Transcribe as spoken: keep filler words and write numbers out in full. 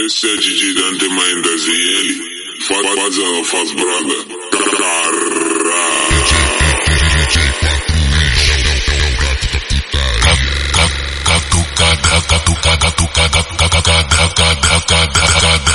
Esse é D J Dante Mendes e ele faz, faz, faz brother. Catucada, catucada, catucada, catucada, catucada, catucada.